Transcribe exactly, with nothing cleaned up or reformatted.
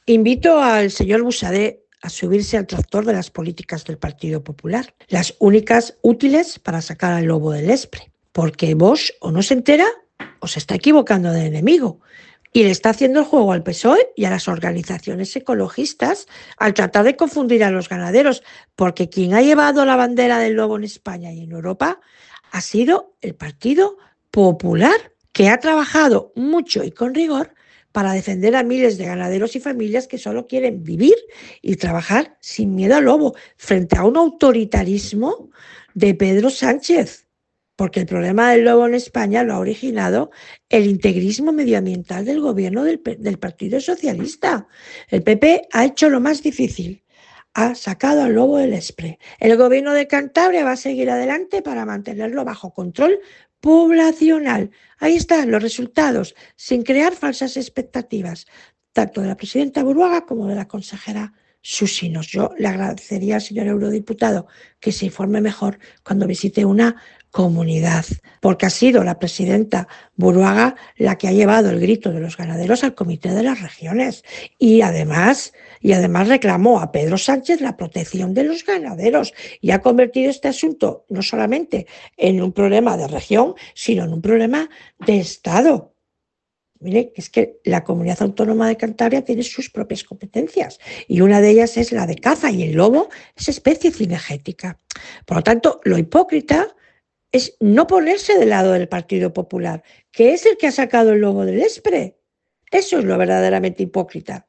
Invito al señor Buxadé a subirse al tractor de las políticas del Partido Popular, las únicas útiles para sacar al lobo del Espre, porque Vox o no se entera o se está equivocando de enemigo y le está haciendo el juego al P S O E y a las organizaciones ecologistas al tratar de confundir a los ganaderos, porque quien ha llevado la bandera del lobo en España y en Europa ha sido el Partido Popular, que ha trabajado mucho y con rigor para defender a miles de ganaderos y familias que solo quieren vivir y trabajar sin miedo al lobo, frente a un autoritarismo de Pedro Sánchez. Porque el problema del lobo en España lo ha originado el integrismo medioambiental del gobierno del, del Partido Socialista. El P P ha hecho lo más difícil. Ha sacado al lobo del Espre. El gobierno de Cantabria va a seguir adelante para mantenerlo bajo control poblacional. Ahí están los resultados, sin crear falsas expectativas, tanto de la presidenta Buruaga como de la consejera Susinos. Yo le agradecería al señor eurodiputado que se informe mejor cuando visite una comunidad, porque ha sido la presidenta Buruaga la que ha llevado el grito de los ganaderos al Comité de las Regiones y además, y además reclamó a Pedro Sánchez la protección de los ganaderos y ha convertido este asunto no solamente en un problema de región, sino en un problema de Estado. Mire, es que la Comunidad Autónoma de Cantabria tiene sus propias competencias y una de ellas es la de caza y el lobo es especie cinegética. Por lo tanto, lo hipócrita es no ponerse del lado del Partido Popular, que es el que ha sacado el lobo del Espre. Eso es lo verdaderamente hipócrita.